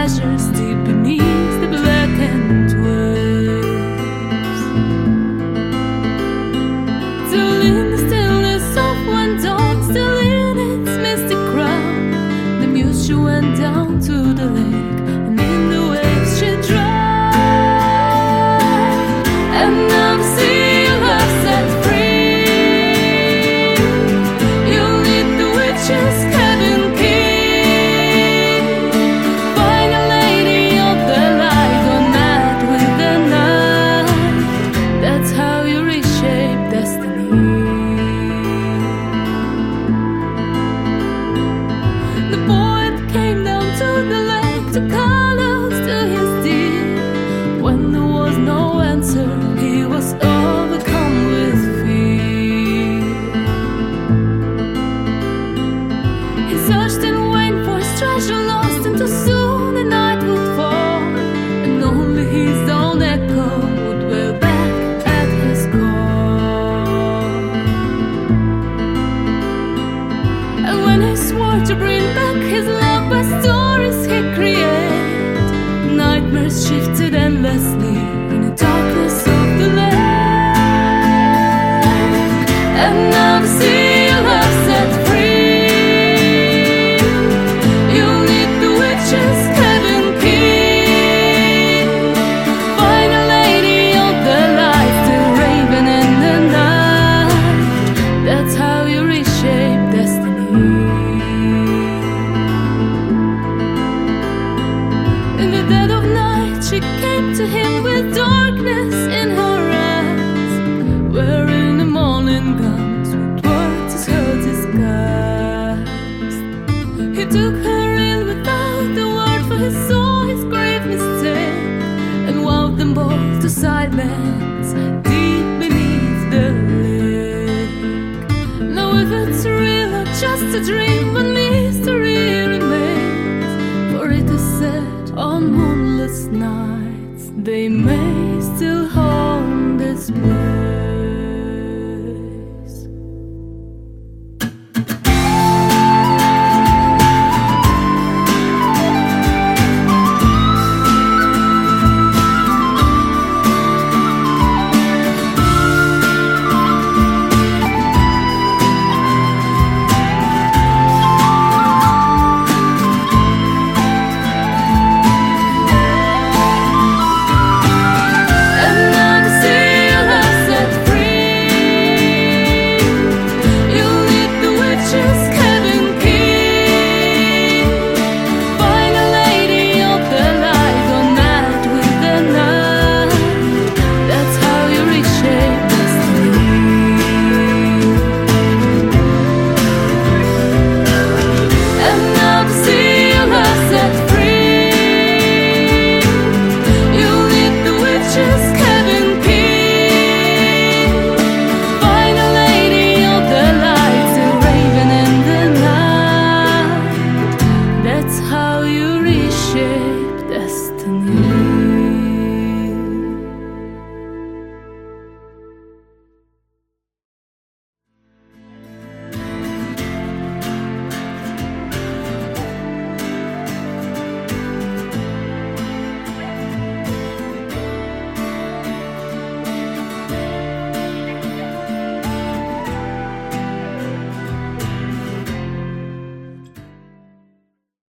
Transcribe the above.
treasures deep beneath the blackened waves. Still in the stillness of one dawn, still in its mystic crown, the muse she went down to the lake, and in the waves she drowned. And now the sea of love set free. You lead the witches, cabin king. Find a lady of the light, go mad with the night. That's how you reshape destiny. The poet came down to the lake to call out to his dear. When there was no answer, he was overcome with fear. He searched in vain for his treasure lost, and too soon the night would fall, and only his own echo would wail back at his call. And when he swore to bring back his love by stories he created, nightmares shifted endlessly in the darkness of the lake. And now the sea of love set free. You lead the witches, cabin king. Find a lady of the light, still raving in the night. That's how you reshape destiny. In the dead of night, she came to him with darkness in her eyes, wearing the morning gowns with words as her disguise. He took her in without a word, for he saw his grave mistake, and wowed them both to silence deep beneath the lake. Now if it's real or just a dream, one mystery remains, for it is said on moonless nights they may still haunt this place.